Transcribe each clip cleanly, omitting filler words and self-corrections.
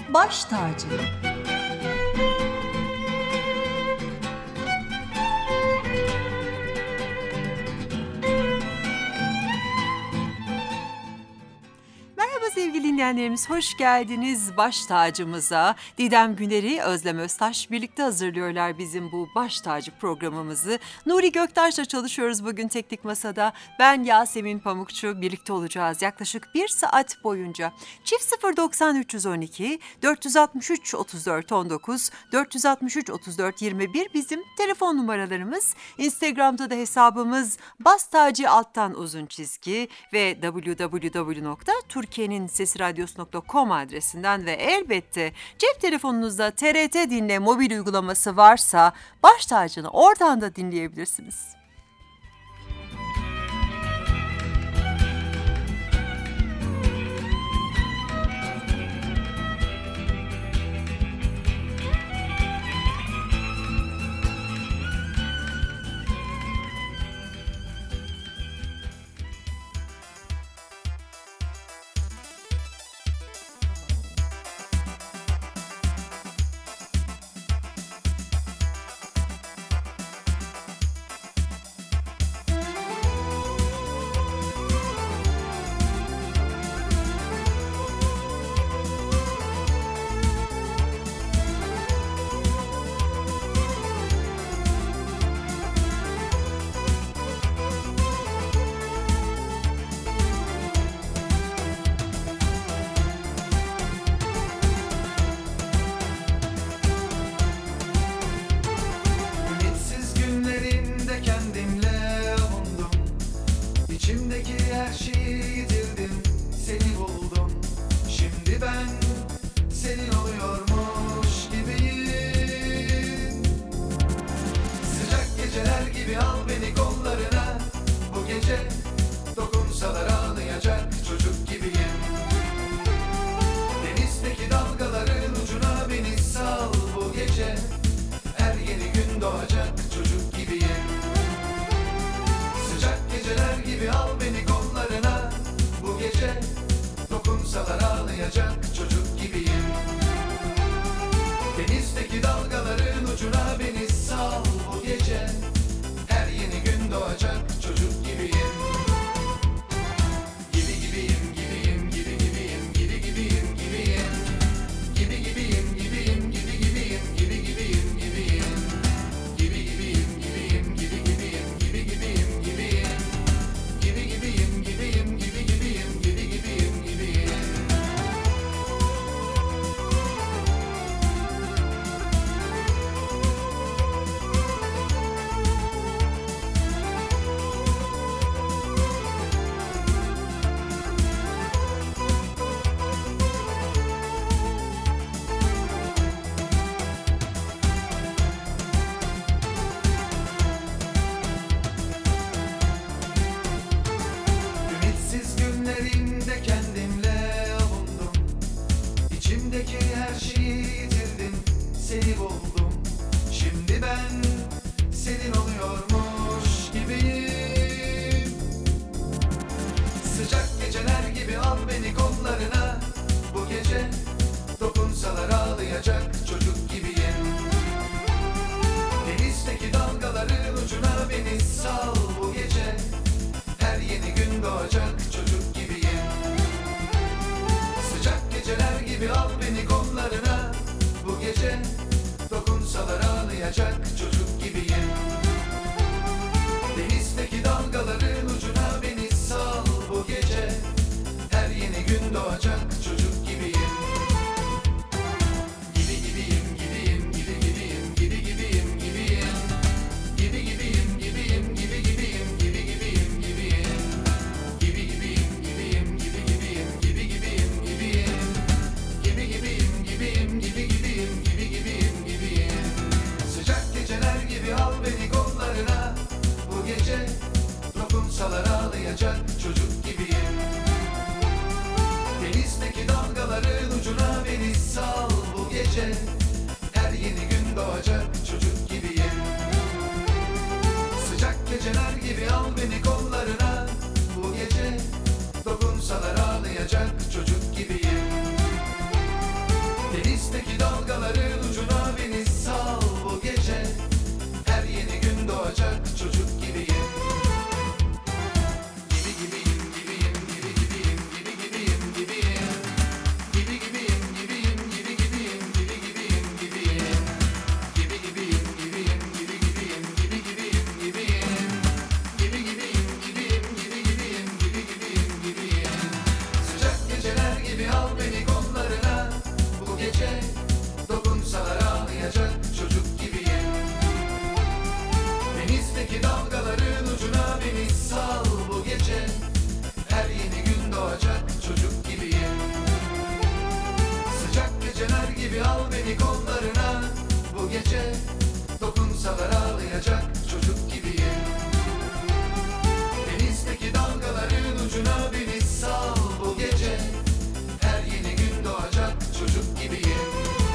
baş tacı. Sevgili dinleyenlerimiz, hoş geldiniz baş tacımıza. Didem Güner'i, Özlem Öztaş birlikte hazırlıyorlar bizim bu baş tacı programımızı. Nuri Göktaş'la çalışıyoruz bugün teknik masada. Ben Yasemin Pamukçu, birlikte olacağız yaklaşık 1 saat boyunca. Çift 090 312 463 34 19 463 34 21 bizim telefon numaralarımız. Instagram'da da hesabımız _uzun ve www.turkiyeninSesiRadyosu.com adresinden ve elbette cep telefonunuzda TRT Dinle mobil uygulaması varsa baş tacını oradan da dinleyebilirsiniz. vursalar ağlayacak çocuk gibiyim. Denizdeki dalgaların ucuna beni sal bu gece. Her yeni gün doğacak çocuk gibiyim.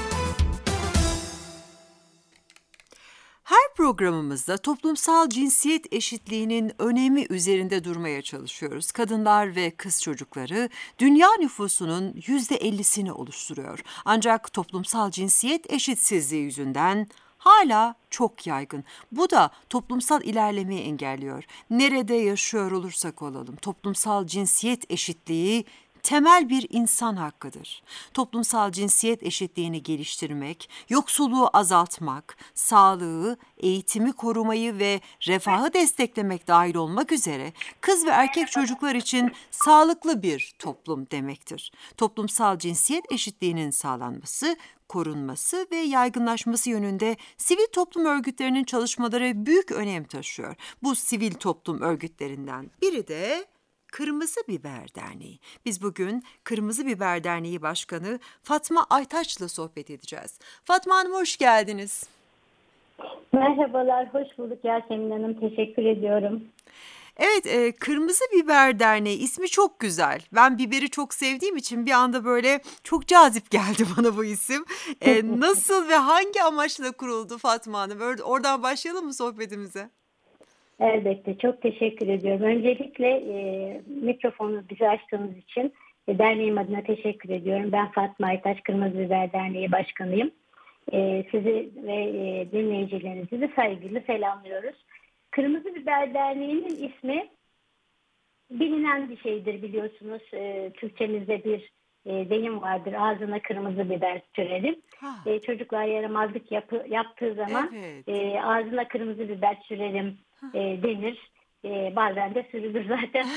Her programımızda toplumsal cinsiyet eşitliğinin önemi üzerinde durmaya çalışıyoruz. Kadınlar ve kız çocukları dünya nüfusunun %50'sini oluşturuyor. Ancak toplumsal cinsiyet eşitsizliği yüzünden hala çok yaygın. Bu da toplumsal ilerlemeyi engelliyor. Nerede yaşıyor olursak olalım, toplumsal cinsiyet eşitliği temel bir insan hakkıdır. Toplumsal cinsiyet eşitliğini geliştirmek, yoksulluğu azaltmak, sağlığı, eğitimi korumayı ve refahı desteklemek dahil olmak üzere kız ve erkek çocuklar için sağlıklı bir toplum demektir. Toplumsal cinsiyet eşitliğinin sağlanması, korunması ve yaygınlaşması yönünde sivil toplum örgütlerinin çalışmaları büyük önem taşıyor. Bu sivil toplum örgütlerinden biri de Kırmızı Biber Derneği. Biz bugün Kırmızı Biber Derneği Başkanı Fatma Aytaç'la sohbet edeceğiz. Fatma Hanım hoş geldiniz. Merhabalar, hoş bulduk Yasemin Hanım. Teşekkür ediyorum. Evet, Kırmızı Biber Derneği ismi çok güzel. Ben biberi çok sevdiğim için bir anda böyle çok cazip geldi bana bu isim. Nasıl ve hangi amaçla kuruldu Fatma Hanım? Oradan başlayalım mı sohbetimize? Elbette, çok teşekkür ediyorum. Öncelikle mikrofonu bize açtığınız için derneğim adına teşekkür ediyorum. Ben Fatma Aytaç, Kırmızı Biber Derneği Başkanıyım. Sizi ve dinleyicilerinizi de saygıyla selamlıyoruz. Kırmızı Biber Derneği'nin ismi bilinen bir şeydir biliyorsunuz. Türkçemizde bir deyim vardır. Ağzına kırmızı biber sürelim. Çocuklar yaramazlık yaptığı zaman evet. Ağzına kırmızı biber sürelim denir. Bazen de sürülür zaten.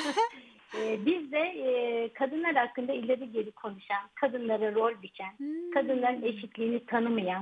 Biz de kadınlar hakkında ileri geri konuşan, kadınlara rol biçen, kadınların eşitliğini tanımayan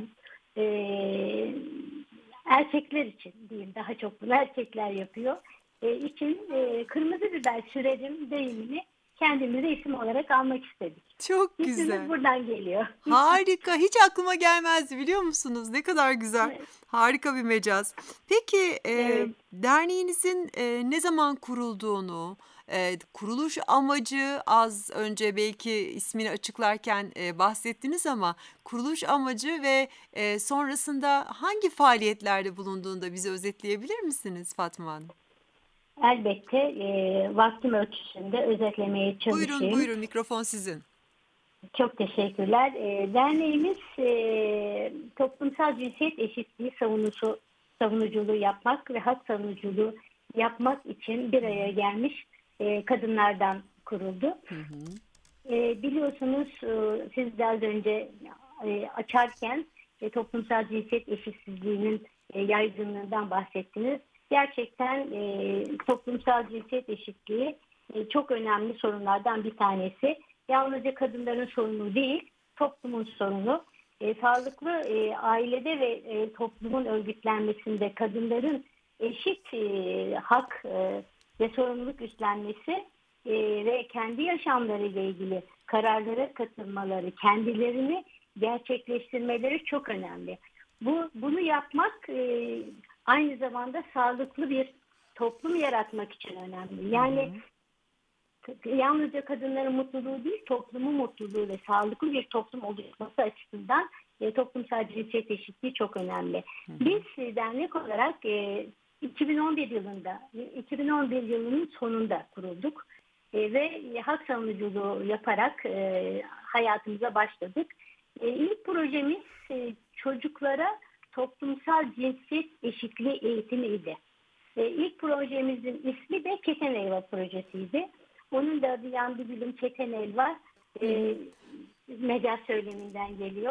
erkekler için diyeyim, daha çok bunu erkekler yapıyor. için kırmızı biber sürelim deyimini kendimize isim olarak almak istedik. Çok güzel. İsmimiz buradan geliyor. Harika. Hiç aklıma gelmezdi biliyor musunuz? Ne kadar güzel. Evet. Harika bir mecaz. Peki Evet. derneğinizin ne zaman kurulduğunu, kuruluş amacı az önce belki ismini açıklarken bahsettiniz ama kuruluş amacı ve sonrasında hangi faaliyetlerde bulunduğunu da bize özetleyebilir misiniz Fatma Hanım? Elbette vaktim ölçüsünde özetlemeye çalışayım. Buyurun mikrofon sizin. Çok teşekkürler. Derneğimiz toplumsal cinsiyet eşitliği savunuculuğu yapmak ve hak savunuculuğu yapmak için bir araya gelmiş kadınlardan kuruldu. Biliyorsunuz siz de az önce açarken toplumsal cinsiyet eşitsizliğinin yaygınlığından bahsettiniz. Gerçekten toplumsal cinsiyet eşitliği çok önemli sorunlardan bir tanesi. Yalnızca kadınların sorunu değil, toplumun sorunu. Sağlıklı ailede ve toplumun örgütlenmesinde kadınların eşit hak ve sorumluluk üstlenmesi ve kendi yaşamlarıyla ilgili kararlara katılmaları, kendilerini gerçekleştirmeleri çok önemli. Bunu yapmak aynı zamanda sağlıklı bir toplum yaratmak için önemli. Yani yalnızca kadınların mutluluğu değil, toplumun mutluluğu ve sağlıklı bir toplum oluşması açısından toplumsal cinsiyet eşitliği çok önemli. Biz dernek olarak 2011 yılının sonunda kurulduk ve hak savunuculuğu yaparak hayatımıza başladık. İlk projemiz çocuklara toplumsal cinsiyet eşitliği eğitimiydi. İlk projemizin ismi de Keten Elva projesiydi. Onun da adı Yan Bir Bilim Keten Elva mecaz söyleminden geliyor.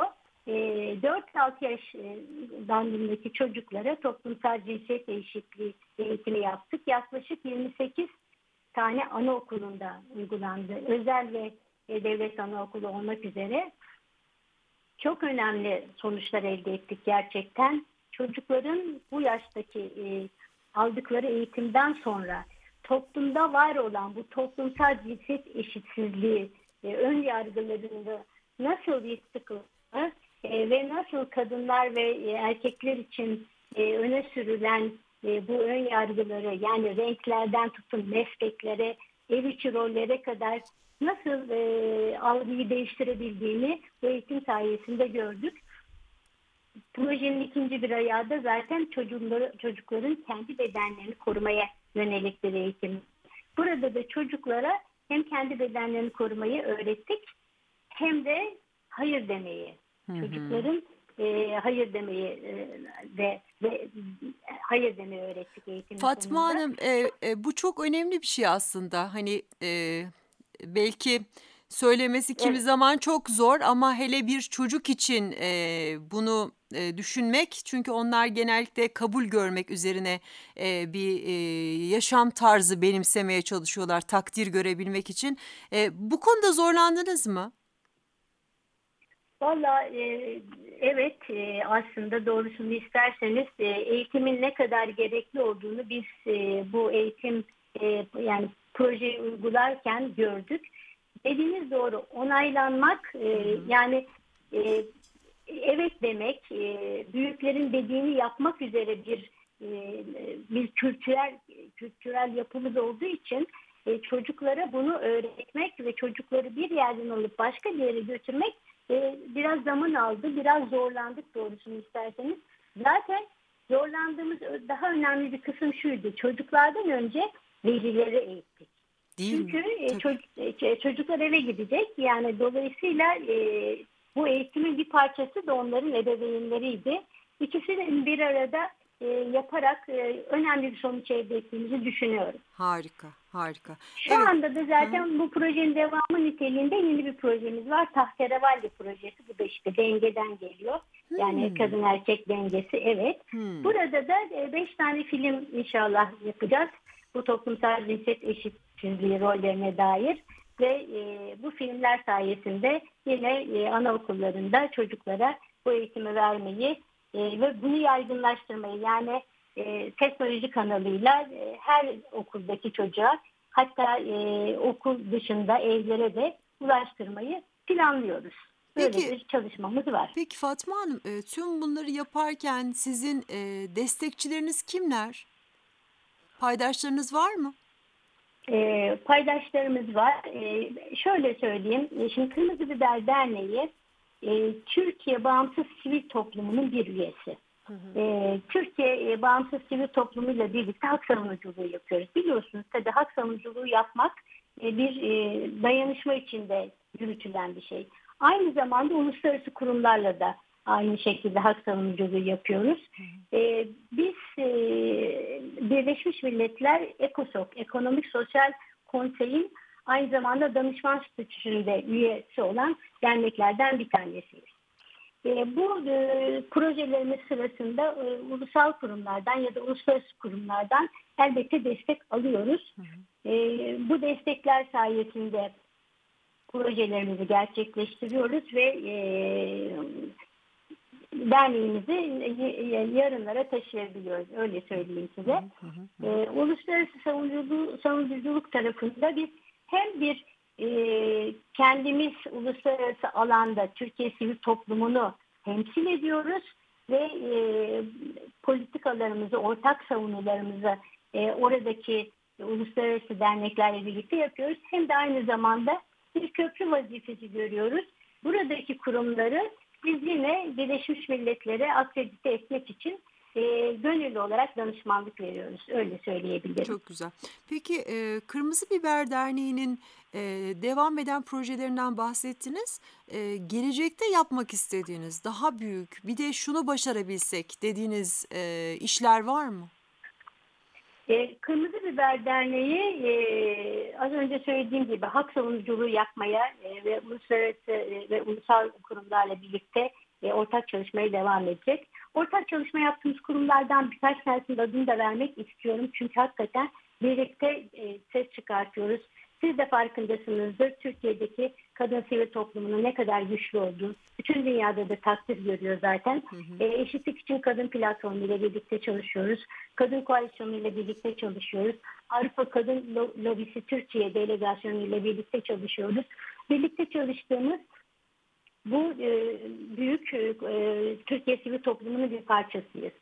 4-6 yaş bandındaki çocuklara toplumsal cinsiyet eşitliği eğitimi yaptık. Yaklaşık 28 tane anaokulunda uygulandı. Özel ve devlet anaokulu olmak üzere. Çok önemli sonuçlar elde ettik gerçekten. Çocukların bu yaştaki aldıkları eğitimden sonra toplumda var olan bu toplumsal cinsiyet eşitsizliği, ön yargılarında nasıl bir sıkıntı ve nasıl kadınlar ve erkekler için öne sürülen bu ön yargıları, yani renklerden tutun mesleklere, ev içi rollere kadar nasıl algıyı değiştirebildiğini bu eğitim sayesinde gördük. Projenin ikinci bir ayağı da zaten çocukların kendi bedenlerini korumaya yönelik bir eğitim. Burada da çocuklara hem kendi bedenlerini korumayı öğrettik, hem de hayır demeyi. Çocukların hayır demeyi ve hayır demeyi öğrettik eğitimin Fatma sonunda. Hanım, bu çok önemli bir şey aslında. Hani belki söylemesi kimi Evet. zaman çok zor ama hele bir çocuk için bunu düşünmek, çünkü onlar genellikle kabul görmek üzerine bir yaşam tarzı benimsemeye çalışıyorlar, takdir görebilmek için. Bu konuda zorlandınız mı? Valla evet, aslında doğrusunu isterseniz eğitimin ne kadar gerekli olduğunu biz bu eğitim yani projeyi uygularken gördük. Dediğiniz doğru, onaylanmak yani e, evet demek, büyüklerin dediğini yapmak üzere bir kültürel yapımız olduğu için çocuklara bunu öğretmek ve çocukları bir yerden alıp başka bir yere götürmek biraz zaman aldı, biraz zorlandık doğrusunu isterseniz. Zaten zorlandığımız daha önemli bir kısım şuydu: çocuklardan önce velileri eğittik. Değil mi? Çünkü Tabii. çocuklar eve gidecek. Yani dolayısıyla bu eğitimin bir parçası da onların ebeveynleriydi. İkisini bir arada yaparak önemli bir sonuç elde ettiğimizi düşünüyorum. Harika, harika. Şu Evet. anda da zaten bu projenin devamı niteliğinde yeni bir projemiz var. Tahterevalli projesi. Bu da işte dengeden geliyor. Yani kadın erkek dengesi, evet. Burada da 5 tane film inşallah yapacağız. Bu toplumsal cinsiyet eşitsizliği rollerine dair ve bu filmler sayesinde yine anaokullarında çocuklara bu eğitimi vermeyi ve bunu yaygınlaştırmayı, yani teknoloji kanalıyla her okuldaki çocuğa, hatta okul dışında evlere de ulaştırmayı planlıyoruz. Böyle Peki, bir çalışmamız var. peki Fatma Hanım, tüm bunları yaparken sizin destekçileriniz kimler? Paydaşlarınız var mı? Paydaşlarımız var. Şöyle söyleyeyim. Şimdi Kırmızı Biber Derneği Türkiye Bağımsız Sivil Toplumu'nun bir üyesi. Türkiye Bağımsız Sivil Toplumu ile birlikte hak savunuculuğu yapıyoruz. Biliyorsunuz tabii hak savunuculuğu yapmak bir dayanışma içinde yürütülen bir şey. Aynı zamanda uluslararası kurumlarla da aynı şekilde hak savunuculuğu yapıyoruz. Biz Birleşmiş Milletler ECOSOC, Ekonomik Sosyal Konsey'in aynı zamanda danışman statüsünde üyesi olan derneklerden bir tanesiyiz. Bu projelerimiz sırasında ulusal kurumlardan ya da uluslararası kurumlardan elbette destek alıyoruz. Bu destekler sayesinde projelerimizi gerçekleştiriyoruz ve derneğimizi yarınlara taşıyabiliyoruz. Öyle söyleyeyim size. Uluslararası savunuculuk tarafında biz hem kendimiz uluslararası alanda Türkiye sivil toplumunu temsil ediyoruz ve politikalarımızı, ortak savunularımızı oradaki uluslararası derneklerle birlikte yapıyoruz. Hem de aynı zamanda bir köprü vazifesi görüyoruz. Buradaki kurumları biz yine Birleşmiş Milletler'e akredite etmek için gönüllü olarak danışmanlık veriyoruz. Öyle söyleyebilirim. Çok güzel. Peki Kırmızı Biber Derneği'nin devam eden projelerinden bahsettiniz. Gelecekte yapmak istediğiniz daha büyük, bir de şunu başarabilsek dediğiniz işler var mı? Kırmızı Biber Derneği az önce söylediğim gibi hak savunuculuğu yapmaya ve uluslararası ve ulusal kurumlarla birlikte ortak çalışmaya devam edecek. Ortak çalışma yaptığımız kurumlardan birkaç tanesinin adını da vermek istiyorum. Çünkü hakikaten birlikte ses çıkartıyoruz. Siz de farkındasınızdır. Türkiye'deki kadın sivil toplumunun ne kadar güçlü olduğu bütün dünyada da takdir görüyor zaten. Eşitlik için Kadın Platformu ile birlikte çalışıyoruz. Kadın Koalisyonu ile birlikte çalışıyoruz. Avrupa Kadın Lobisi Türkiye Delegasyonu ile birlikte çalışıyoruz. Birlikte çalıştığımız bu büyük Türkiye sivil toplumunun bir parçasıyız.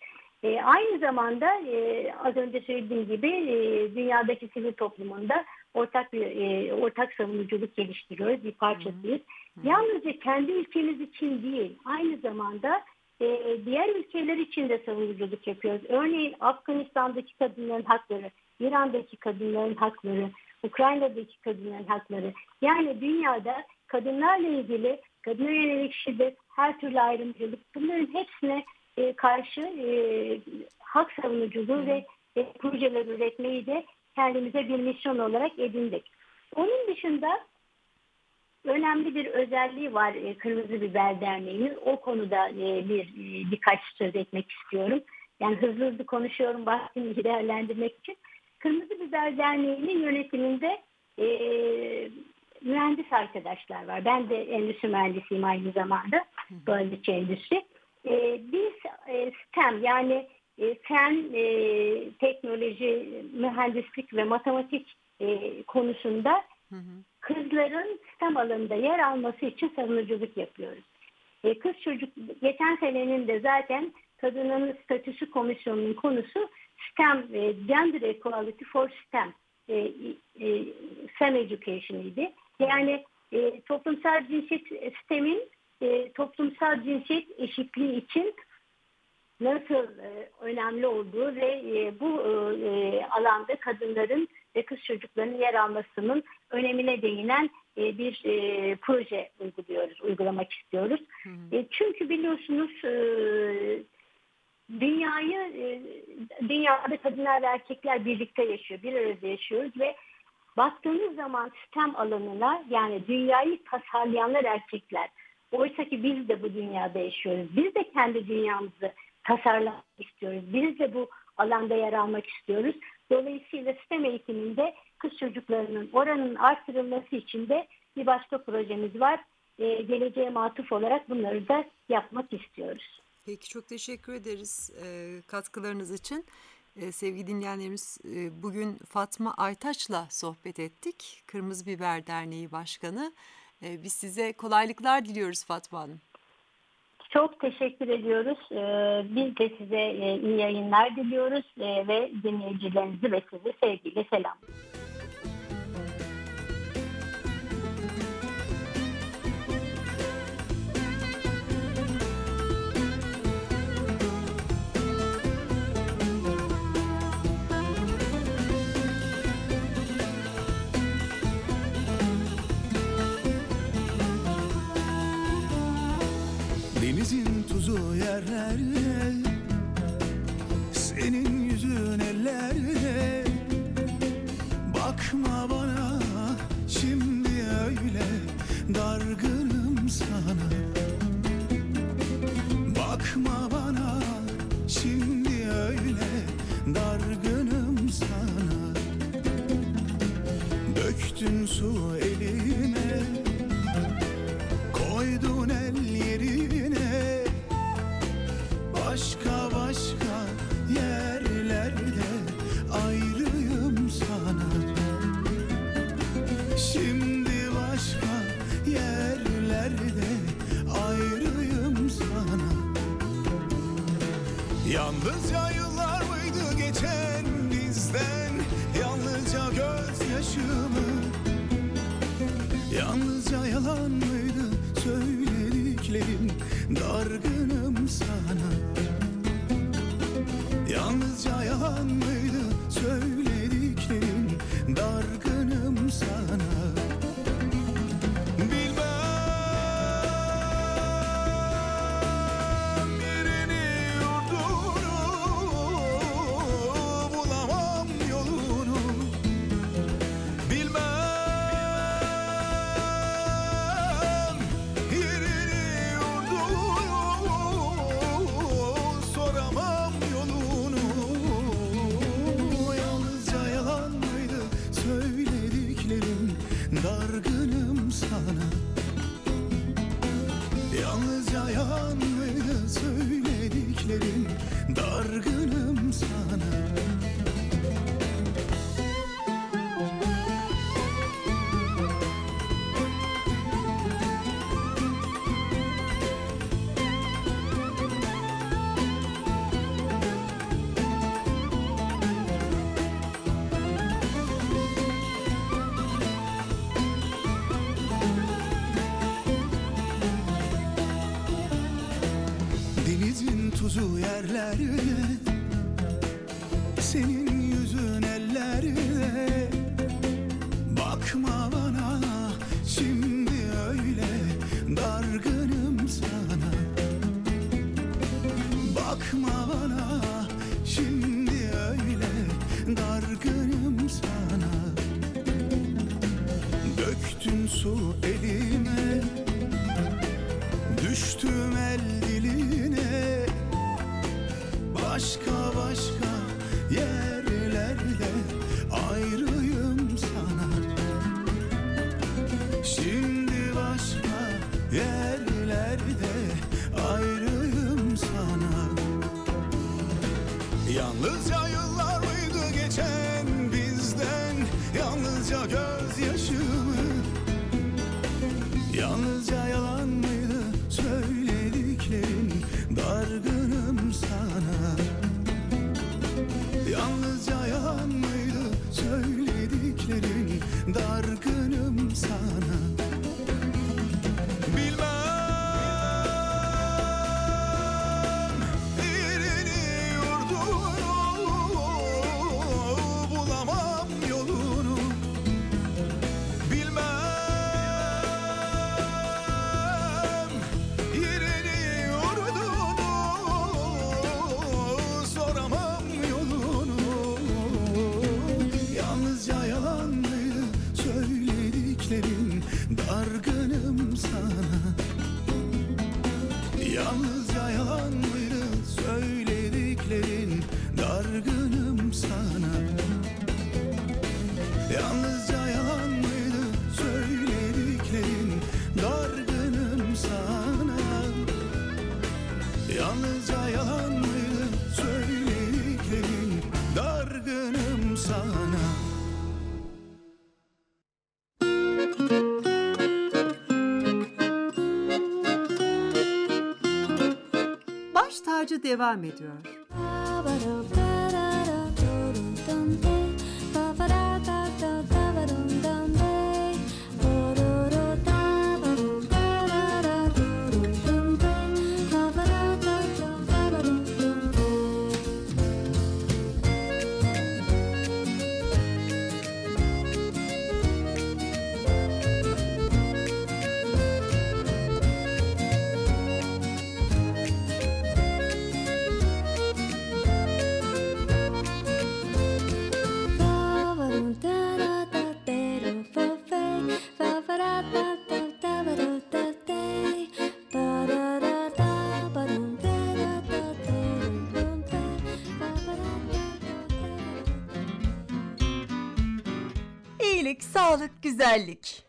Aynı zamanda az önce söylediğim gibi dünyadaki sivil toplumunda ortak savunuculuk geliştiriyoruz, bir parçasıyız. Yalnızca kendi ülkemiz için değil, aynı zamanda diğer ülkeler için de savunuculuk yapıyoruz. Örneğin Afganistan'daki kadınların hakları, İran'daki kadınların hakları, Ukrayna'daki kadınların hakları. Yani dünyada kadınlarla ilgili, kadına yönelik şiddet, her türlü ayrımcılık, bunların hepsine karşı hak savunuculuğu ve projeler üretmeyi de kendimize bir misyon olarak edindik. Onun dışında önemli bir özelliği var Kırmızı Biber Derneği'nin. O konuda birkaç söz etmek istiyorum. Yani hızlı konuşuyorum vaktimi değerlendirmek için. Kırmızı Biber Derneği'nin yönetiminde mühendis arkadaşlar var. Ben de endüstri mühendisiyim aynı zamanda. Boğaziçi Endüstri. Biz STEM yani fen, teknoloji, mühendislik ve matematik konusunda kızların STEM alanında yer alması için savunuculuk yapıyoruz. Kız çocuk geçen senenin de zaten kadının statüsü komisyonunun konusu STEM, Gender Equality for STEM, STEM Education idi. Yani toplumsal cinsiyet STEM'in toplumsal cinsiyet eşitliği için nasıl önemli olduğu ve bu alanda kadınların ve kız çocuklarının yer almasının önemine değinen bir proje uygulamak istiyoruz. Çünkü biliyorsunuz dünyada kadınlar ve erkekler birlikte yaşıyor, bir arada yaşıyoruz ve baktığınız zaman STEM alanına, yani dünyayı tasarlayanlar erkekler. Oysa ki biz de bu dünyada yaşıyoruz. Biz de kendi dünyamızı tasarlamak istiyoruz. Biz de bu alanda yer almak istiyoruz. Dolayısıyla STEM eğitiminde kız çocuklarının oranının artırılması için de bir başka projemiz var. Geleceğe matuf olarak bunları da yapmak istiyoruz. Peki, çok teşekkür ederiz katkılarınız için. Sevgili dinleyenlerimiz, bugün Fatma Aytaç'la sohbet ettik. Kırmızı Biber Derneği Başkanı. Biz size kolaylıklar diliyoruz Fatma Hanım. Çok teşekkür ediyoruz. Biz de size iyi yayınlar diliyoruz ve dinleyicilerinizi ve sizi sevgiyle selamlıyoruz. Denizin tuzu yerlerde, senin yüzün ellerde. Bakma bana şimdi öyle, dargınım sana. Bakma bana şimdi öyle, dargınım sana. Döktün su elime, koydun el yerine. Başka yerlerde ayrıyım sana. Şimdi başka yerlerde ayrıyım sana. Yalnızca yıllar mıydı geçen bizden, yalnızca gözyaşımı. Yalnızca yalan mıydı söylediklerim, dargınım sana. Yalnızca yalan mıydı söylediklerim, dargınım sana. Bilmem yerini yurdunu, bulamam yolunu. Bilmem yerini yurdunu, soramam yolunu. Yalnızca yalan mıydı söylediklerim, dargınım sana. Yalnızca yalan mıydı söylediklerim, dargınım sana. yerlerde, senin yüzün ellerde. Bakma bana şimdi öyle, dargınım sana. Bakma bana şimdi öyle, dargınım sana. Döktün su elime, düştüm el diline. Başka yerlerde ayrıyım sana. Şimdi başka yerlerde ayrıyım sana. Yalnızca yıllar mıydı geçen bizden, yalnızca gözyaşımı. Yalnızca yalan mıydı söylediklerin, dargınım sana. Yalnızca yalan mıydı söylediklerin, dargınım sana. Bilmem yerini yurdunu, bulamam yolunu. Bilmem yerini yurdunu, soramam yolunu. Yalnızca yalan mıydı söylediklerin, dargınım sana. Yalnızca yalan mıydı söylediklerin, dargınım sana. Yalnızca yalan mıydı söylediklerin, dargınım sana. Yalnızca yalan mıydı söylediklerin, dargınım sana. Baş tacı devam ediyor. İyilik, sağlık, güzellik.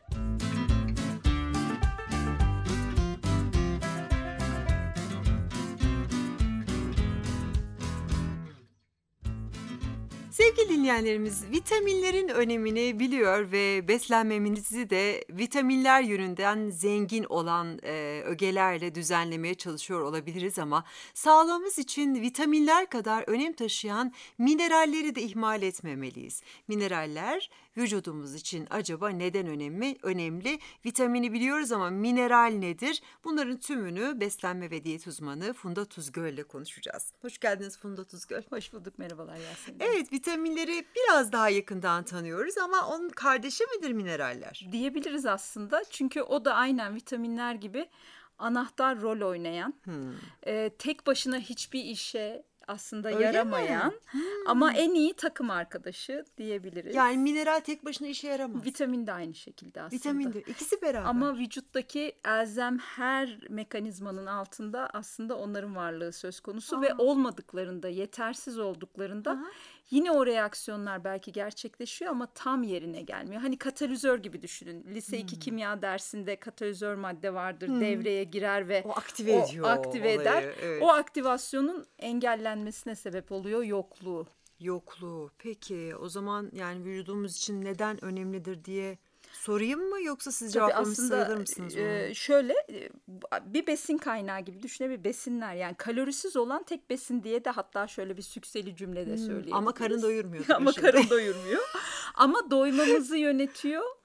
Sevgili dinleyenlerimiz, vitaminlerin önemini biliyor ve beslenmemizi de vitaminler yönünden zengin olan ögelerle düzenlemeye çalışıyor olabiliriz ama sağlığımız için vitaminler kadar önem taşıyan mineralleri de ihmal etmemeliyiz. Mineraller vücudumuz için acaba neden önemli? Önemli. Vitamini biliyoruz ama mineral nedir? Bunların tümünü beslenme ve diyet uzmanı Funda Tuzgöl ile konuşacağız. Hoş geldiniz Funda Tuzgöl. Hoş bulduk, merhabalar Yasemin. Evet, vitaminleri biraz daha yakından tanıyoruz ama onun kardeşi midir mineraller? Diyebiliriz aslında, çünkü o da aynen vitaminler gibi anahtar rol oynayan, tek başına hiçbir işe aslında Öyle yaramayan ama en iyi takım arkadaşı diyebiliriz. Yani mineral tek başına işe yaramaz. Vitamin de aynı şekilde aslında. Vitamin de ikisi beraber. Ama vücuttaki elzem her mekanizmanın altında aslında onların varlığı söz konusu ve olmadıklarında, yetersiz olduklarında yine o reaksiyonlar belki gerçekleşiyor ama tam yerine gelmiyor. Hani katalizör gibi düşünün. Lise 2 kimya dersinde katalizör madde vardır, devreye girer ve o aktive ediyor. Aktive eder. Evet. O aktivasyonun engellenmesine sebep oluyor yokluğu. Yokluğu. Peki o zaman yani vücudumuz için neden önemlidir diye sorayım mı yoksa siz cevaplamış sayılır mısınız onu? Şöyle bir besin kaynağı gibi düşünebilir, besinler yani kalorisiz olan tek besin diye de hatta şöyle bir sükseli cümlede söyleyebiliriz. Ama karın doyurmuyor. Ama karın doyurmuyor. Ama doymamızı yönetiyor,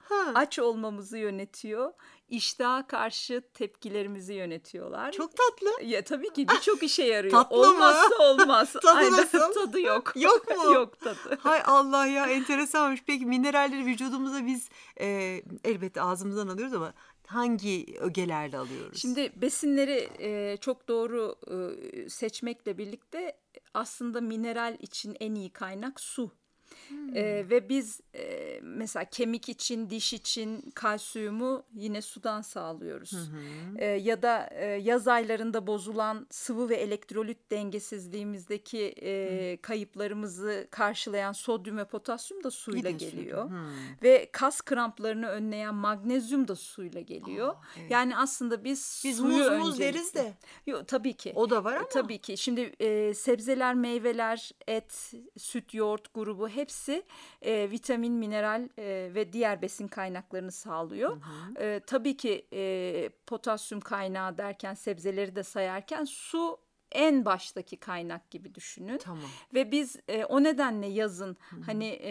Aç olmamızı yönetiyor. İştaha karşı tepkilerimizi yönetiyorlar. Çok tatlı. Ya tabii ki birçok işe yarıyor. Tatlı mı? Olmazsa olmaz. Tadı Aynen, nasıl? tadı yok. Yok mu? Yok tadı. Hay Allah ya, enteresanmış. Peki mineralleri vücudumuza biz elbette ağzımızdan alıyoruz ama hangi ögelerle alıyoruz? Şimdi besinleri çok doğru seçmekle birlikte aslında mineral için en iyi kaynak su. Ve biz mesela kemik için, diş için kalsiyumu yine sudan sağlıyoruz. Ya da yaz aylarında bozulan sıvı ve elektrolit dengesizliğimizdeki kayıplarımızı karşılayan sodyum ve potasyum da suyla geliyor. Ve kas kramplarını önleyen magnezyum da suyla geliyor. Evet. Yani aslında biz suyu muz deriz de. Yok, tabii ki. O da var ama. Tabii ki. Şimdi sebzeler, meyveler, et, süt, yoğurt grubu hepsi vitamin, mineral ve diğer besin kaynaklarını sağlıyor. Tabii ki potasyum kaynağı derken, sebzeleri de sayarken su en baştaki kaynak gibi düşünün. Tamam. Ve biz o nedenle yazın hani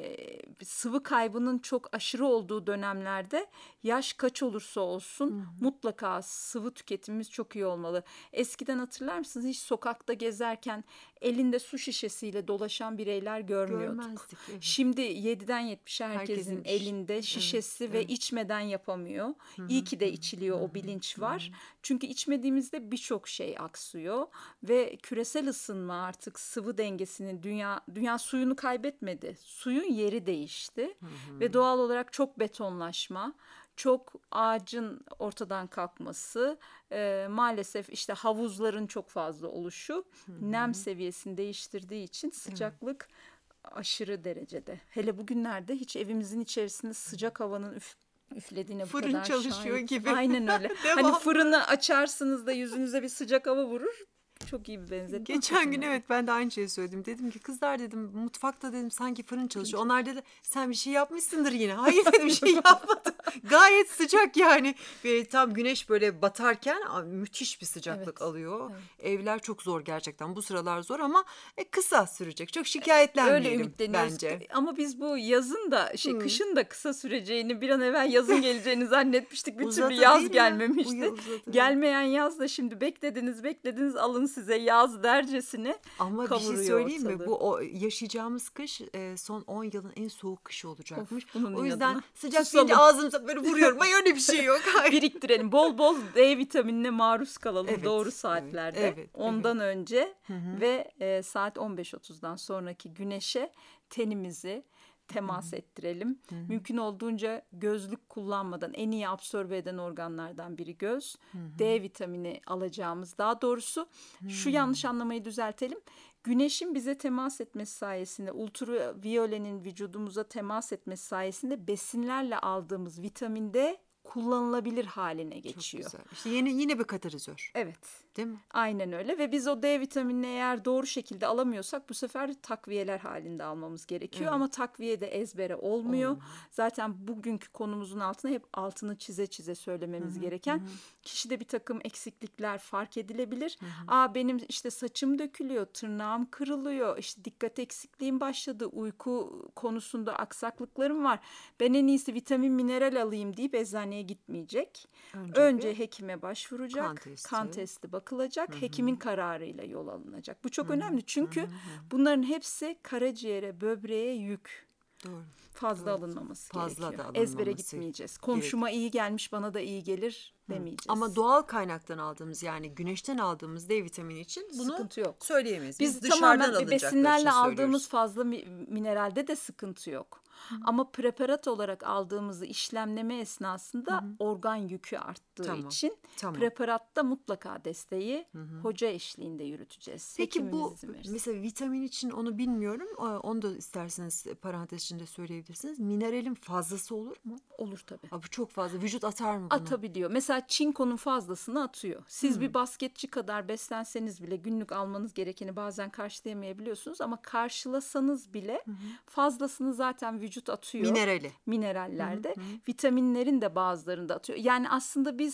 sıvı kaybının çok aşırı olduğu dönemlerde yaş kaç olursa olsun mutlaka sıvı tüketimimiz çok iyi olmalı. Eskiden hatırlar mısınız, hiç sokakta gezerken elinde su şişesiyle dolaşan bireyler görmüyorduk. Görmezdik, evet. Şimdi 7'den 70'e herkesin elinde şişesi ve içmeden yapamıyor. İyi ki de içiliyor, o bilinç var. Çünkü içmediğimizde birçok şey aksıyor ve küresel ısınma artık sıvı dengesini, dünya suyunu kaybetmedi. Suyun yeri değişti ve doğal olarak çok betonlaşma, çok ağacın ortadan kalkması, maalesef işte havuzların çok fazla oluşu nem seviyesini değiştirdiği için sıcaklık aşırı derecede. Hele bugünlerde hiç evimizin içerisinde sıcak havanın üflediğine bu Fırın kadar çalışıyor şahit. gibi. Aynen öyle. Hani fırını açarsınız da yüzünüze bir sıcak hava vurur. Çok iyi bir benzetme. Geçen gün evet, ben de aynı şeyi söyledim. Dedim ki kızlar, dedim mutfakta dedim sanki fırın çalışıyor. Onlar dedi sen bir şey yapmışsındır yine. Hayır dedim, bir şey yapmadım. Gayet sıcak yani. Ve tam güneş böyle batarken müthiş bir sıcaklık alıyor. Evet. Evler çok zor gerçekten. Bu sıralar zor ama kısa sürecek. Çok şikayetlenmeyelim öyle ümitleniyoruz bence. Ama biz bu yazın da kışın da kısa süreceğini, bir an evvel yazın geleceğini zannetmiştik. Bir türlü yaz gelmemişti. Gelmeyen yaz da şimdi beklediniz alın size yaz dercesine ama kavuruyor. Bir şey söyleyeyim ortalığı. mi? Bu yaşayacağımız kış son 10 yılın en soğuk kışı olacakmış. O yüzden sıcak deyince ağzımıza böyle vuruyorum. Ay öyle bir şey yok. Biriktirelim. Bol bol D vitaminine maruz kalalım doğru saatlerde. Evet, ondan önce ve saat 15.30'dan sonraki güneşe tenimizi temas ettirelim. Mümkün olduğunca gözlük kullanmadan, en iyi absorbe eden organlardan biri göz. D vitamini alacağımız, daha doğrusu şu yanlış anlamayı düzeltelim. Güneşin bize temas etmesi sayesinde, ultraviyolenin vücudumuza temas etmesi sayesinde besinlerle aldığımız vitamin D kullanılabilir haline geçiyor. Çok güzel. İşte yine bir katalizör. Evet. Değil mi? Aynen öyle ve biz o D vitaminini eğer doğru şekilde alamıyorsak bu sefer takviyeler halinde almamız gerekiyor. Evet. Ama takviye de ezbere olmuyor. Zaten bugünkü konumuzun altına hep altını çize söylememiz gereken, kişide bir takım eksiklikler fark edilebilir. Benim işte saçım dökülüyor, tırnağım kırılıyor, işte dikkat eksikliğim başladı, uyku konusunda aksaklıklarım var. Ben en iyisi vitamin mineral alayım deyip eczaneye gitmeyecek. Önce hekime başvuracak, kan testi bakılacak, hekimin kararıyla yol alınacak. Bu çok önemli çünkü bunların hepsi karaciğere, böbreğe yük. Doğru. Fazla alınmaması gerekiyor. Da ezbere gitmeyeceğiz. Komşuma iyi gelmiş, bana da iyi gelir demeyeceğiz. Ama doğal kaynaktan aldığımız, yani güneşten aldığımız D vitamini için bunu sıkıntı yok. Söyleyemeyiz. Biz tamamen besinlerle aldığımız fazla mineralde de sıkıntı yok. Ama preparat olarak aldığımızı işlemleme esnasında organ yükü arttığı için preparatta mutlaka desteği hoca eşliğinde yürüteceğiz. Peki bu mesela vitamin için onu bilmiyorum. Onu da isterseniz parantez içinde söyleyebilirsiniz. Mineralin fazlası olur mu? Olur tabii. Bu çok fazla. Vücut atar mı bunu? Atabiliyor. Mesela çinkonun fazlasını atıyor. Siz bir basketçi kadar beslenseniz bile günlük almanız gerekeni bazen karşılayamayabiliyorsunuz ama karşılasanız bile fazlasını zaten vücut atıyor. Minerallerde. Vitaminlerin de bazılarını da atıyor. Yani aslında biz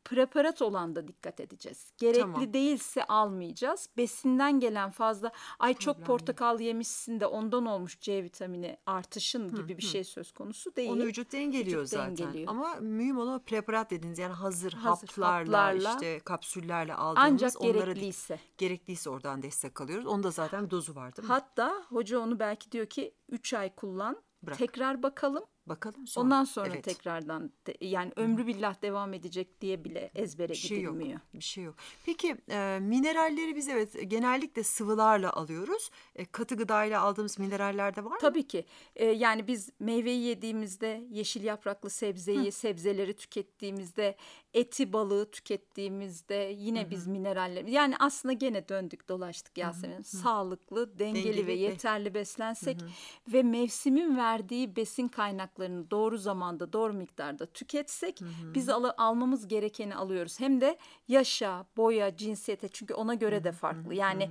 preparat olan da dikkat edeceğiz. Gerekli Tamam. değilse almayacağız. Besinden gelen fazla çok portakal yemişsin de ondan olmuş C vitamini artışın gibi bir şey söz konusu değil. Onu vücut dengeliyor Vücut zaten. dengeliyor. Ama mühim olan o preparat dediğiniz, yani hazır Hazır haplarla, haplarla, işte kapsüllerle aldığımız, ancak onlara gerekliyse. oradan destek alıyoruz. Onda zaten dozu var değil mi? Hatta hoca onu belki diyor ki 3 ay kullan, Bırak. tekrar bakalım. Bakalım sonra. Ondan sonra Evet. tekrardan yani ömrü billah devam edecek diye bile ezbere Bir şey yok. gidilmiyor. Bir şey yok. Peki mineralleri biz genellikle sıvılarla alıyoruz. Katı gıdayla aldığımız mineraller de var mı? Tabii ki. Yani biz meyveyi yediğimizde, yeşil yapraklı sebzeleri tükettiğimizde, eti, balığı tükettiğimizde yine biz mineraller... Yani aslında gene döndük dolaştık Yasemin. Sağlıklı, dengeli ve yeterli beslensek ve mevsimin verdiği besin kaynaklarını doğru zamanda, doğru miktarda tüketsek biz almamız gerekeni alıyoruz. Hem de yaşa, boya, cinsiyete, çünkü ona göre de farklı. Yani...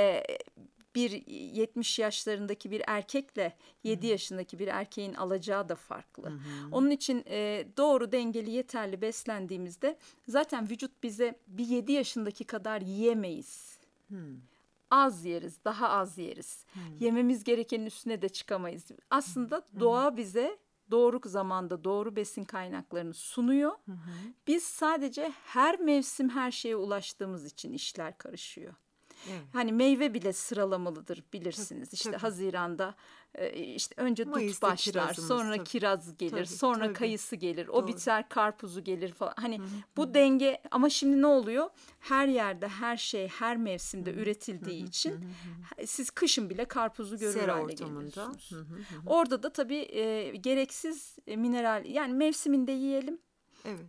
bir 70 yaşlarındaki bir erkekle 7 yaşındaki bir erkeğin alacağı da farklı. Onun için doğru, dengeli, yeterli beslendiğimizde zaten vücut bize bir 7 yaşındaki kadar yiyemeyiz. Az yeriz, daha az yeriz. Yememiz gerekenin üstüne de çıkamayız. Aslında doğa bize doğru zamanda doğru besin kaynaklarını sunuyor. Biz sadece her mevsim her şeye ulaştığımız için işler karışıyor. Evet. Hani meyve bile sıralamalıdır bilirsiniz. İşte tabii. Haziran'da işte önce Mayıs'ta dut başlar, kirazımız, sonra tabii. kiraz gelir, Tabii, sonra tabii. kayısı gelir, o Doğru. biter, karpuzu gelir falan. Hani bu denge, ama şimdi ne oluyor? Her yerde her şey her mevsimde üretildiği için siz kışın bile karpuzu görür Sera hale ortamında. geliyorsunuz. Orada da tabii gereksiz mineral, yani mevsiminde yiyelim. Evet.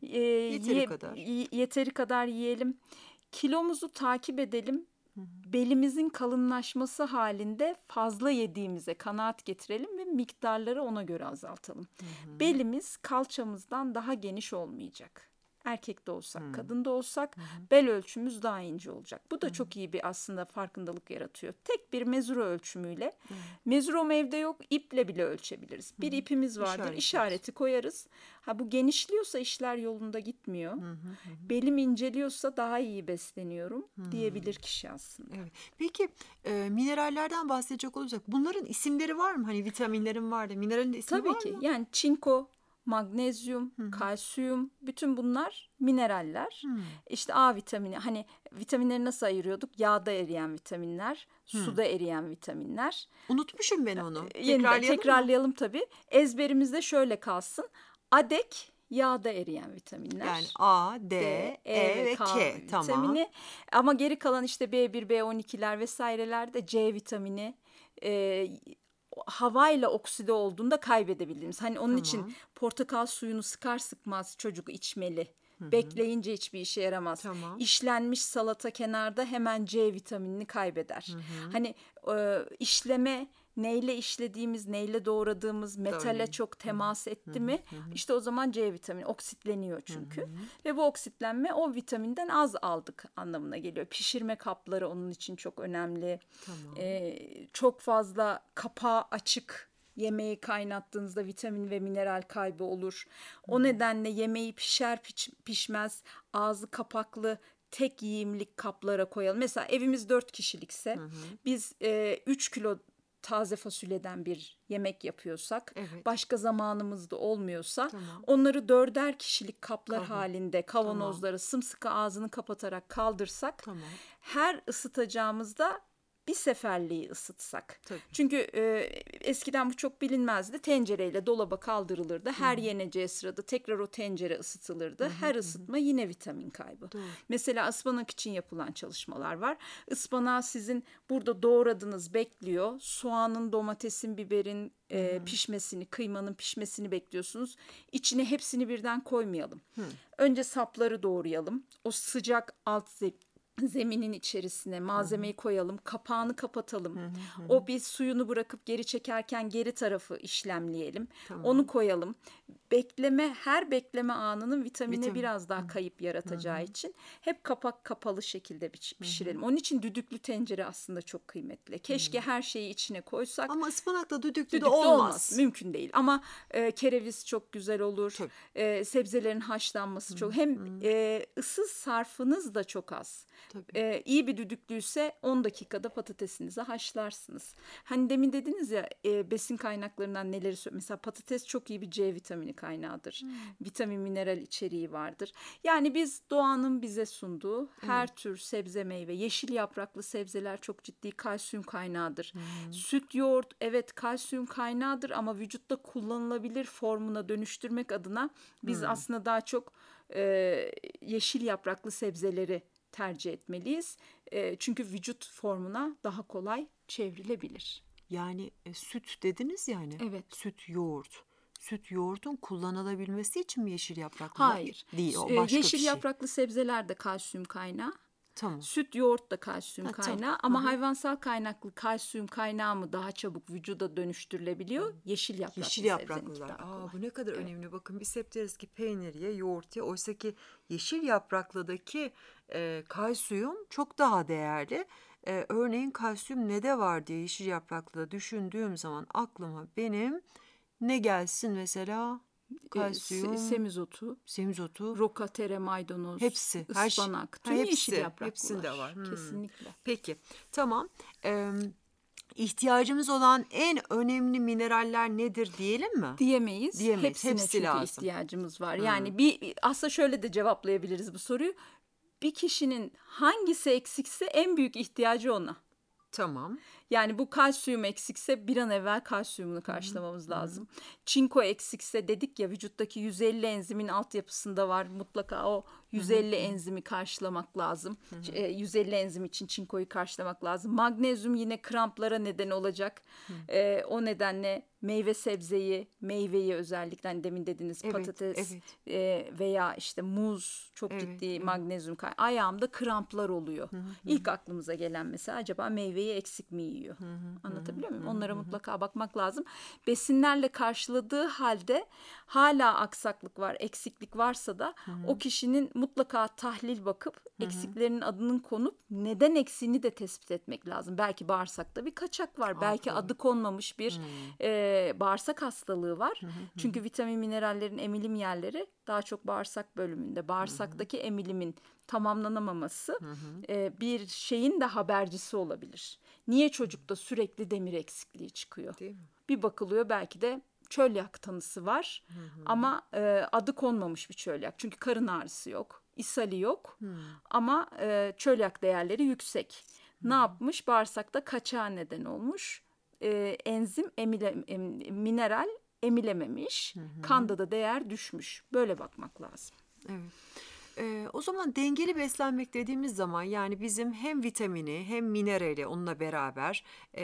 Yeteri yeteri kadar yiyelim. Kilomuzu takip edelim. Belimizin kalınlaşması halinde fazla yediğimize kanaat getirelim ve miktarları ona göre azaltalım. Belimiz kalçamızdan daha geniş olmayacak. Erkek de olsak, kadın da olsak bel ölçümüz daha ince olacak. Bu da çok iyi bir aslında farkındalık yaratıyor. Tek bir mezuro ölçümüyle, mezurom evde yok, iple bile ölçebiliriz. Bir ipimiz vardır, işareti koyarız. Ha, bu genişliyorsa işler yolunda gitmiyor. Belim inceliyorsa daha iyi besleniyorum diyebilir kişi aslında. Evet. Peki minerallerden bahsedecek olursak bunların isimleri var mı? Hani vitaminlerin var da mineralin de ismi var Tabii mı? ki. Yani çinko, magnezyum, kalsiyum, bütün bunlar mineraller. İşte A vitamini, hani vitaminleri nasıl ayırıyorduk? Yağda eriyen vitaminler, suda eriyen vitaminler. Unutmuşum ben onu. Yeniden Tekrarlayalım mı? tekrarlayalım tabii. Ezberimizde şöyle kalsın. ADEK, yağda eriyen vitaminler. Yani A, D, E ve K. Tamam. Vitamini. Ama geri kalan işte B1, B12'ler vesairelerde C vitamini, havayla okside olduğunda kaybedebildiğimiz. Hani onun için portakal suyunu sıkar sıkmaz çocuk içmeli. Bekleyince hiçbir işe yaramaz. Tamam. İşlenmiş salata kenarda hemen C vitaminini kaybeder. Hani işleme, neyle işlediğimiz, neyle doğradığımız metale önemli. çok temas etti mi? İşte o zaman C vitamini oksitleniyor çünkü. Ve bu oksitlenme o vitaminden az aldık anlamına geliyor. Pişirme kapları onun için çok önemli. Çok fazla kapağı açık yemeği kaynattığınızda vitamin ve mineral kaybı olur. O nedenle yemeği pişer pişmez ağzı kapaklı tek yiyimlik kaplara koyalım. Mesela evimiz 4 kişilikse biz 3 kilo taze fasulyeden bir yemek yapıyorsak, başka zamanımızda olmuyorsa onları 4'er kişilik kaplar halinde kavanozlara sımsıkı ağzını kapatarak kaldırsak, her ısıtacağımızda bir seferliği ısıtsak. Tabii. Çünkü eskiden bu çok bilinmezdi. Tencereyle dolaba kaldırılırdı. Her yeneceği sırada tekrar o tencere ısıtılırdı. Her ısıtma yine vitamin kaybı. Mesela ıspanak için yapılan çalışmalar var. Ispanağı sizin burada doğradınız, bekliyor. Soğanın, domatesin, biberin pişmesini, kıymanın pişmesini bekliyorsunuz. İçine hepsini birden koymayalım. Önce sapları doğrayalım. O sıcak alt zeminin içerisine malzemeyi koyalım, kapağını kapatalım. O bir suyunu bırakıp geri çekerken geri tarafı işlemleyelim. Onu koyalım. her bekleme anının vitamine Vitamin. biraz daha kayıp yaratacağı için hep kapak kapalı şekilde pişirelim. Onun için düdüklü tencere aslında çok kıymetli. Keşke her şeyi içine koysak. Ama ıspanakla düdüklü de Düdüklü olmaz. Mümkün değil. Ama kereviz çok güzel olur. Sebzelerin haşlanması çok. Hem ısı sarfınız da çok az. İyi bir düdüklüyse 10 dakikada patatesinizi haşlarsınız. Hani demin dediniz ya besin kaynaklarından neleri mesela patates çok iyi bir C vitamini kaynağıdır. Vitamin, mineral içeriği vardır. Yani biz doğanın bize sunduğu her tür sebze, meyve, yeşil yapraklı sebzeler çok ciddi kalsiyum kaynağıdır. Süt, yoğurt evet kalsiyum kaynağıdır ama vücutta kullanılabilir formuna dönüştürmek adına biz aslında daha çok yeşil yapraklı sebzeleri tercih etmeliyiz. Çünkü vücut formuna daha kolay çevrilebilir. Yani süt dediniz yani. Evet. Süt, yoğurt. Süt, yoğurtun kullanılabilmesi için mi yeşil yapraklılar? Hayır. Değil, o başka yeşil bir şey. yapraklı sebzeler de kalsiyum kaynağı. Tamam. Süt, yoğurt da kalsiyum kaynağı tamam. ama hayvansal kaynaklı kalsiyum kaynağı mı daha çabuk vücuda dönüştürülebiliyor? Yeşil yapraklı Yeşil sebzeninki yapraklılar. daha kolay. Bu ne kadar önemli. Bakın biz hep deriz ki peynir ye, yoğurt ye. Oysa ki yeşil yapraklıdaki kalsiyum çok daha değerli. Örneğin kalsiyum ne de var diye yeşil yapraklıda düşündüğüm zaman aklıma benim ne gelsin mesela? Kalsiyum, Semizotu, semizotu, roka, tere, maydanoz, hepsi, ıspanak, tüm yeşil yapraklılar. hepsinde var. Kesinlikle. Peki, tamam. İhtiyacımız olan en önemli mineraller nedir diyelim mi? Diyemeyiz. Hepsine Hepsi çünkü lazım. ihtiyacımız var. Yani aslında şöyle de cevaplayabiliriz bu soruyu. Bir kişinin hangisi eksikse en büyük ihtiyacı ona. Tamam. Yani bu kalsiyum eksikse bir an evvel kalsiyumunu karşılamamız lazım. Çinko eksikse dedik ya vücuttaki 150 enzimin altyapısında var. Mutlaka o 150 enzimi karşılamak lazım. 150 enzim için çinkoyu karşılamak lazım. Magnezyum yine kramplara neden olacak. O nedenle meyveyi özellikle hani demin dediğiniz patates veya işte muz çok ciddi magnezyum kaynağı. Ayağımda kramplar oluyor. İlk aklımıza gelen mesela acaba meyveyi eksik mi yiyor? Anlatabiliyor muyum? Onlara mutlaka bakmak lazım. Besinlerle karşıladığı halde hala aksaklık var, eksiklik varsa da o kişinin mutlaka tahlil bakıp eksiklerinin adının konup neden eksiğini de tespit etmek lazım. Belki bağırsakta bir kaçak var. Belki adı konmamış bir bağırsak hastalığı var. Çünkü vitamin minerallerin emilim yerleri daha çok bağırsak bölümünde. Bağırsaktaki emilimin tamamlanamaması bir şeyin de habercisi olabilir. Niye çocukta sürekli demir eksikliği çıkıyor? Değil mi? Bir bakılıyor belki de çölyak tanısı var ama adı konmamış bir çölyak. Çünkü karın ağrısı yok, ishali yok ama çölyak değerleri yüksek. Ne yapmış? Bağırsakta kaçağa neden olmuş. Enzim mineral emilememiş. Kanda da değer düşmüş. Böyle bakmak lazım. Evet. O zaman dengeli beslenmek dediğimiz zaman yani bizim hem vitamini hem minerali onunla beraber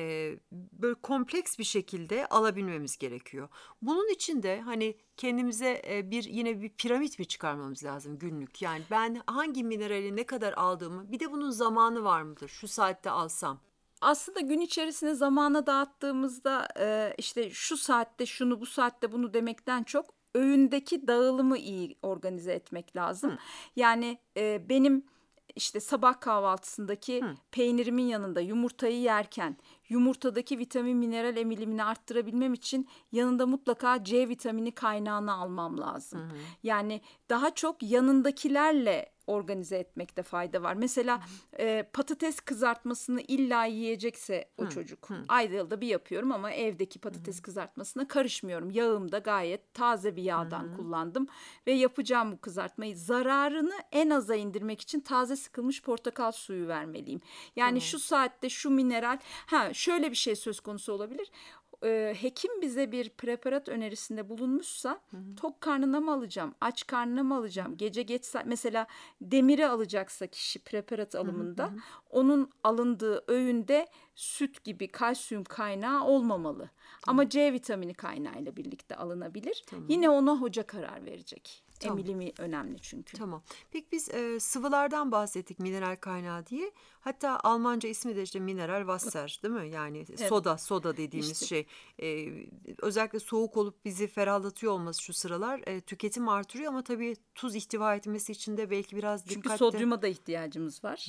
böyle kompleks bir şekilde alabilmemiz gerekiyor. Bunun için de hani kendimize yine bir piramit mi çıkarmamız lazım günlük? Yani ben hangi minerali ne kadar aldığımı bir de bunun zamanı var mıdır? Şu saatte alsam. Aslında gün içerisinde zamana dağıttığımızda işte şu saatte şunu bu saatte bunu demekten çok öğündeki dağılımı iyi organize etmek lazım. Yani benim işte sabah kahvaltısındaki peynirimin yanında yumurtayı yerken yumurtadaki vitamin mineral emilimini arttırabilmem için yanında mutlaka C vitamini kaynağını almam lazım. Yani daha çok yanındakilerle organize etmekte fayda var. Mesela patates kızartmasını illa yiyecekse o çocuk. Ayda yılda bir yapıyorum ama evdeki patates kızartmasına karışmıyorum. Yağım da gayet taze bir yağdan kullandım. Ve yapacağım bu kızartmayı zararını en aza indirmek için taze sıkılmış portakal suyu vermeliyim. Yani şu saatte şu mineral... Şöyle bir şey söz konusu olabilir. Hekim bize bir preparat önerisinde bulunmuşsa tok karnına mı alacağım, aç karnına mı alacağım, gece geç mesela demiri alacaksa kişi preparat alımında onun alındığı öğünde süt gibi kalsiyum kaynağı olmamalı. Ama C vitamini kaynağıyla birlikte alınabilir. Yine ona hoca karar verecek. Tamam. Emilimi önemli çünkü. Tamam. Peki biz sıvılardan bahsettik mineral kaynağı diye. Hatta Almanca ismi de işte mineral Wasser değil mi? Yani soda dediğimiz İşte. şey. Özellikle soğuk olup bizi ferahlatıyor olması şu sıralar tüketim artırıyor ama tabii tuz ihtiva etmesi için de belki biraz Çünkü dikkatli. sodyuma da ihtiyacımız var.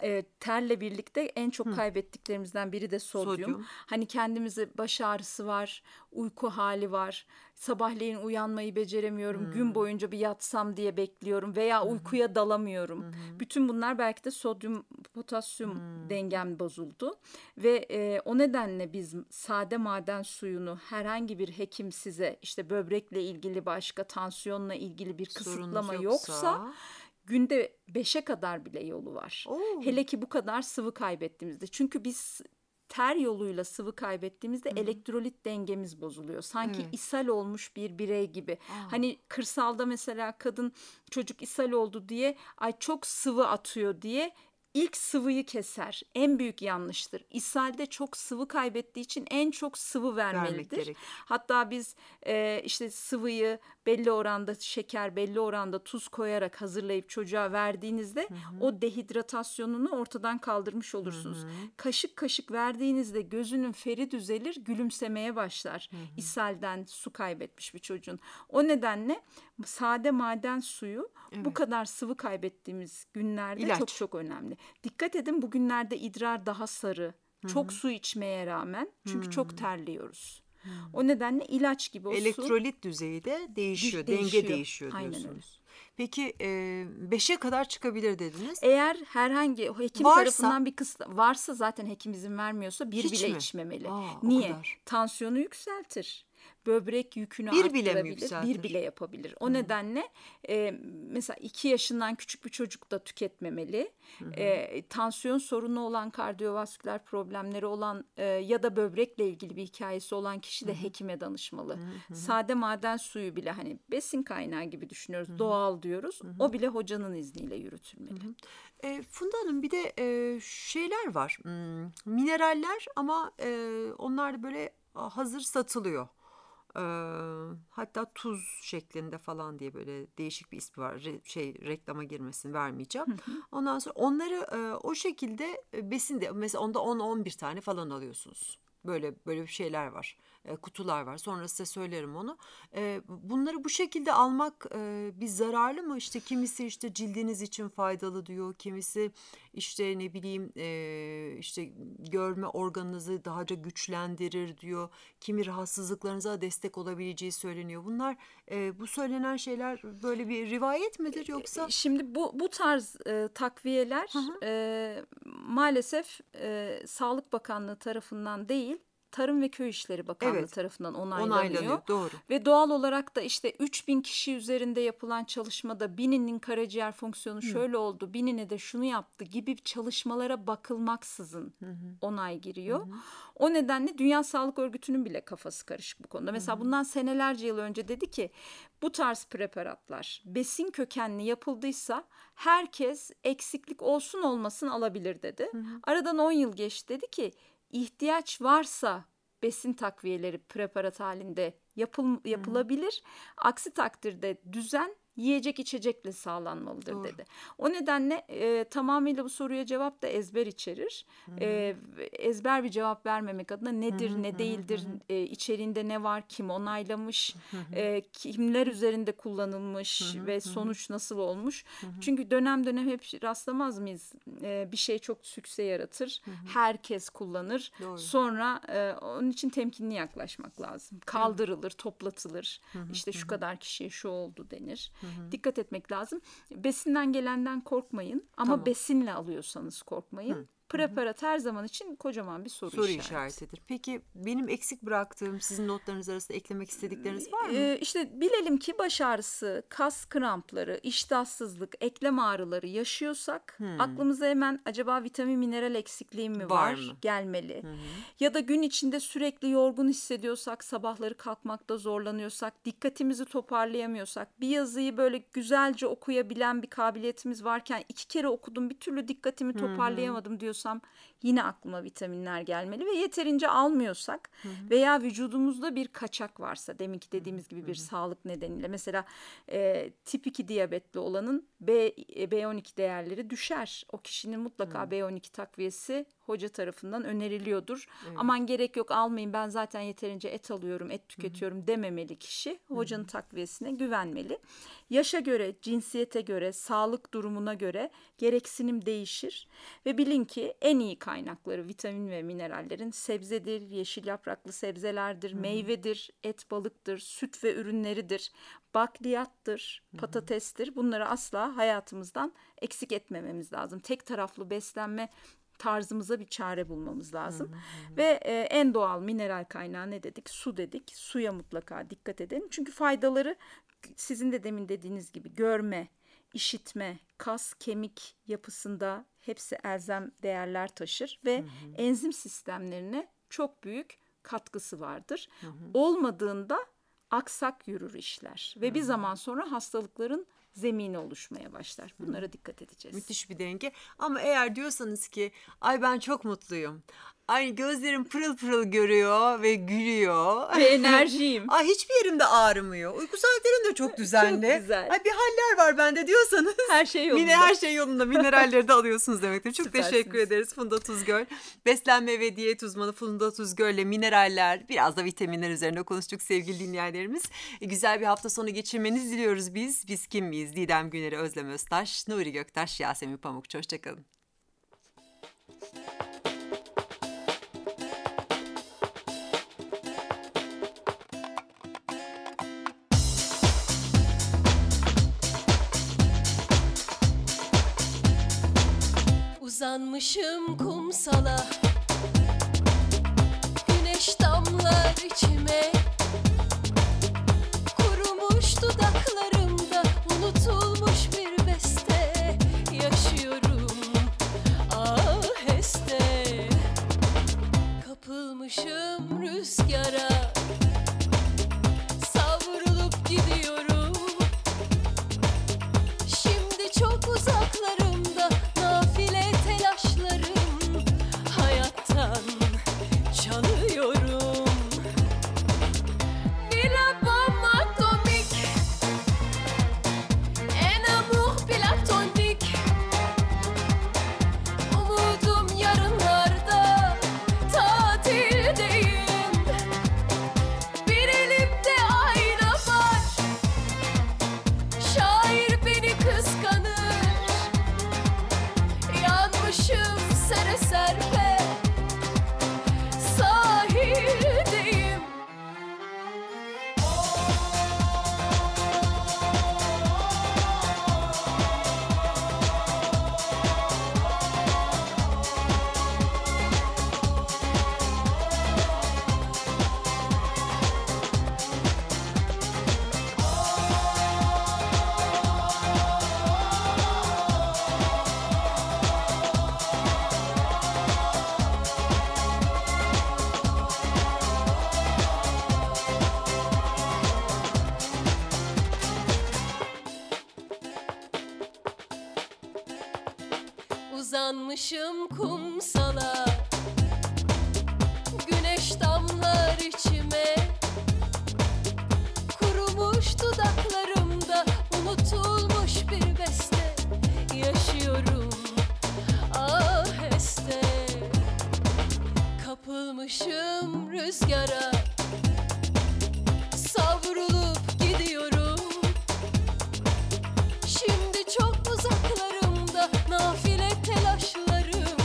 Terle birlikte en çok kaybettiklerimizden biri de sodyum. Hani kendimize baş ağrısı var, uyku hali var. Sabahleyin uyanmayı beceremiyorum. Gün boyunca bir yatsam diye bekliyorum veya uykuya dalamıyorum. Bütün bunlar belki de sodyum, potasyum dengem bozuldu. Ve o nedenle biz sade maden suyunu herhangi bir hekim size işte böbrekle ilgili başka tansiyonla ilgili bir kısıtlama yoksa günde 5'e kadar bile yolu var. Hele ki bu kadar sıvı kaybettiğimizde. Çünkü biz ter yoluyla sıvı kaybettiğimizde elektrolit dengemiz bozuluyor. Sanki ishal olmuş bir birey gibi. Hani kırsalda mesela kadın çocuk ishal oldu diye ay çok sıvı atıyor diye ilk sıvıyı keser. En büyük yanlıştır. İshalde çok sıvı kaybettiği için en çok sıvı vermelidir. Hatta biz işte sıvıyı belli oranda şeker, belli oranda tuz koyarak hazırlayıp çocuğa verdiğinizde o dehidratasyonunu ortadan kaldırmış olursunuz. Kaşık kaşık verdiğinizde gözünün feri düzelir, gülümsemeye başlar. İshalden su kaybetmiş bir çocuğun. O nedenle sade maden suyu bu kadar sıvı kaybettiğimiz günlerde çok önemli. Dikkat edin bugünlerde idrar daha sarı. Çok su içmeye rağmen. Çünkü çok terliyoruz. O nedenle ilaç gibi o elektrolit düzeyi de değişiyor. Denge değişiyor diyorsunuz. Aynen öyle. Peki 5'e kadar çıkabilir dediniz. Eğer herhangi hekim tarafından bir kısıt varsa zaten hekim izin vermiyorsa bir bile içmemeli. Niye? Tansiyonu yükseltir. Böbrek yükünü arttırabilir. Bir bile yapabilir. O nedenle mesela 2 yaşından küçük bir çocuk da tüketmemeli. Tansiyon sorunu olan, kardiyovasküler problemleri olan ya da böbrekle ilgili bir hikayesi olan kişi de hekime danışmalı. Sade maden suyu bile hani besin kaynağı gibi düşünüyoruz. Doğal diyoruz. O bile hocanın izniyle yürütülmeli. Funda Hanım bir de şeyler var. Mineraller ama onlar da böyle hazır satılıyor. Hatta tuz şeklinde falan diye böyle değişik bir ismi var. Reklama girmesin vermeyeceğim. Ondan sonra onları o şekilde besinde mesela onda 10-11 tane falan alıyorsunuz. Böyle bir şeyler var. Kutular var. Sonra size söylerim onu. Bunları bu şekilde almak bir zararlı mı? İşte kimisi işte cildiniz için faydalı diyor. Kimisi işte ne bileyim işte görme organınızı dahaca güçlendirir diyor. Kimi rahatsızlıklarınıza destek olabileceği söyleniyor. Bunlar bu söylenen şeyler böyle bir rivayet midir yoksa? Şimdi bu tarz takviyeler maalesef Sağlık Bakanlığı tarafından değil, Tarım ve Köy İşleri Bakanlığı tarafından onaylanıyor. Doğru. Ve doğal olarak da işte 3000 kişi üzerinde yapılan çalışmada 1000'inin karaciğer fonksiyonu şöyle oldu, 1000'ine de şunu yaptı gibi çalışmalara bakılmaksızın onay giriyor. O nedenle Dünya Sağlık Örgütü'nün bile kafası karışık bu konuda. Mesela bundan senelerce yıl önce dedi ki bu tarz preparatlar besin kökenli yapıldıysa herkes eksiklik olsun olmasın alabilir dedi. Aradan 10 yıl geçti, dedi ki İhtiyaç varsa besin takviyeleri preparat halinde yapılabilir. Aksi takdirde düzen yiyecek içecekle sağlanmalıdır dedi. O nedenle tamamıyla bu soruya cevap da ezber içerir. Ezber bir cevap vermemek adına nedir, ne değildir, içeriğinde ne var, kim onaylamış, kimler üzerinde kullanılmış ve sonuç nasıl olmuş. Çünkü dönem dönem hep rastlamaz mıyız? Bir şey çok sükse yaratır, herkes kullanır. Sonra onun için temkinli yaklaşmak lazım. Kaldırılır, toplatılır. İşte şu kadar kişiye şu oldu denir. Dikkat etmek lazım. Besinden gelenden korkmayın ama besinle alıyorsanız korkmayın. Preparat her zaman için kocaman bir soru işaretidir. Peki benim eksik bıraktığım sizin notlarınız arasında eklemek istedikleriniz var mı? İşte bilelim ki baş ağrısı, kas krampları, iştahsızlık, eklem ağrıları yaşıyorsak aklımıza hemen acaba vitamin mineral eksikliğim mi var? Gelmeli. Ya da gün içinde sürekli yorgun hissediyorsak, sabahları kalkmakta zorlanıyorsak, dikkatimizi toparlayamıyorsak, bir yazıyı böyle güzelce okuyabilen bir kabiliyetimiz varken 2 kere okudum bir türlü dikkatimi toparlayamadım diyorsak alabiliyorsam yine aklıma vitaminler gelmeli ve yeterince almıyorsak veya vücudumuzda bir kaçak varsa, deminki dediğimiz gibi bir sağlık nedeniyle, mesela tip 2 diyabetli olanın B12 değerleri düşer. O kişinin mutlaka B12 takviyesi hoca tarafından öneriliyordur. Aman gerek yok, almayın, ben zaten yeterince et alıyorum, et tüketiyorum dememeli kişi. Hocanın takviyesine güvenmeli. Yaşa göre, cinsiyete göre, sağlık durumuna göre gereksinim değişir. Ve bilin ki en iyi kaynakları vitamin ve minerallerin sebzedir, yeşil yapraklı sebzelerdir, meyvedir, et, balıktır, süt ve ürünleridir, bakliyattır, patatestir. Bunları asla hayatımızdan eksik etmememiz lazım. Tek taraflı beslenme tarzımıza bir çare bulmamız lazım. Ve en doğal mineral kaynağı ne dedik? Su dedik. Suya mutlaka dikkat edelim. Çünkü faydaları sizin de demin dediğiniz gibi görme, işitme, kas, kemik yapısında hepsi elzem değerler taşır ve enzim sistemlerine çok büyük katkısı vardır. Olmadığında aksak yürür işler ve bir zaman sonra hastalıkların zemini oluşmaya başlar. Bunlara dikkat edeceğiz. Müthiş bir denge. Ama eğer diyorsanız ki ay ben çok mutluyum, aynı gözlerim pırıl pırıl görüyor ve gülüyor. Ve enerjiyim. Ay hiçbir yerimde ağrımıyor. Uyku saatlerim de çok düzenli. Çok güzel. Ay bir haller var bende diyorsanız. Her şey yolunda. Her şey yolunda. Mineralleri de alıyorsunuz demektir. Çok Süpersiniz. teşekkür ederiz Funda Tuzgöl. Beslenme ve diyet uzmanı Funda Tuzgöl'le mineraller, biraz da vitaminler üzerine konuştuk sevgili dinleyenlerimiz. Güzel bir hafta sonu geçirmenizi diliyoruz biz. Biz kim miyiz? Didem Güner'i, Özlem Öztaş, Nuri Göktaş, Yasemin Pamukçu. Hoşçakalın. Uzanmışım kumsala, güneş damlar içime, kurumuş dudaklarımda unutulmuş bir beste, yaşıyorum aheste, kapılmışım rüzgara, savrulup gidiyorum, şimdi çok uzaklarımda nafile telaşlarım, hayattan çalıyorum. Bir abam atomik, en amour platonik, umudum yarınlarda, tatildeyim. Bir elimde ayna var, şair beni kıskanır, yanmışım sere serpe, sahildeyim. Uzanmışım kumsala, güneş damlar içime, kurumuş dudaklarımda unutulmuş bir beste, yaşıyorum aheste, kapılmışım rüzgara, savrulup gidiyorum, şimdi çok uzaklarımda nafile telaşlarım,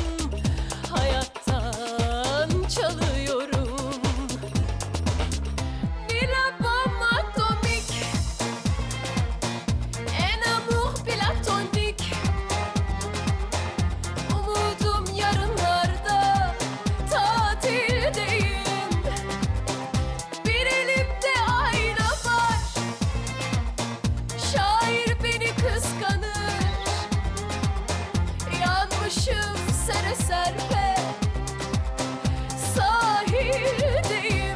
hayattan çalıyorum. Bir abam atomik, en amour platonik, umudum yarınlarda, tatildeyim. Bir elimde ayna var, şair beni kıskanır, yanmışım sere serpe, sahildeyim.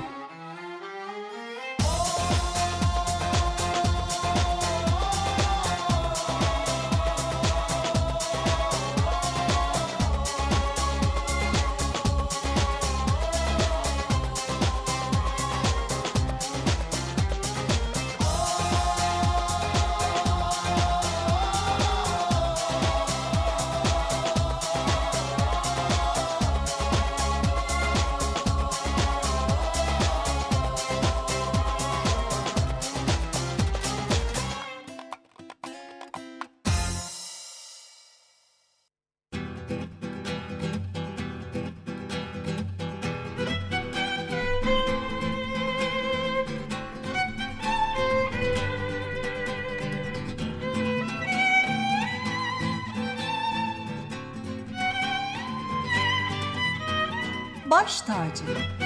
baş tacı.